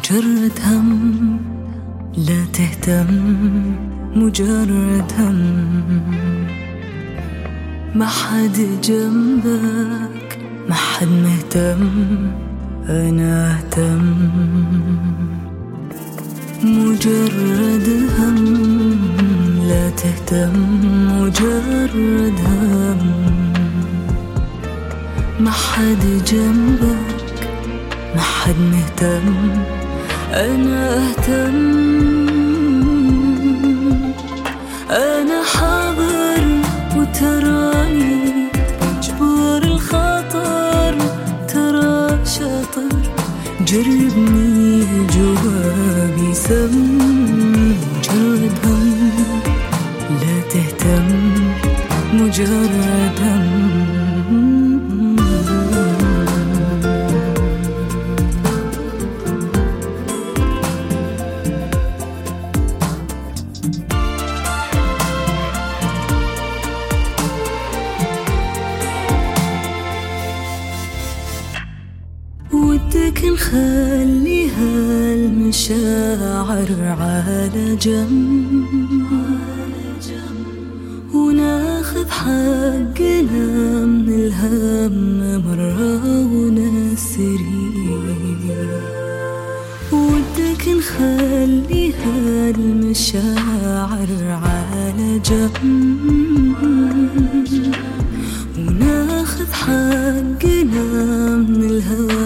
مجرد هم، لا تهتم، مجرد هم. ما حد جنبك، ما حد مهتم، أنا أهتم. مجرد هم، لا تهتم، مجرد هم. ما حد جنبك، ما حد مهتم، أنا أهتم. أنا حاضر وتراني جبور الخطر، ترى شاطر، جربني جوابي سم. مجرد هم، لا تهتم، مجرد هم. ودك نخلي هالمشاعر على جنب، وناخذ حقنا من الهم مرة ونسري. ودك نخلي هالمشاعر على جنب، وناخذ حقنا من الهم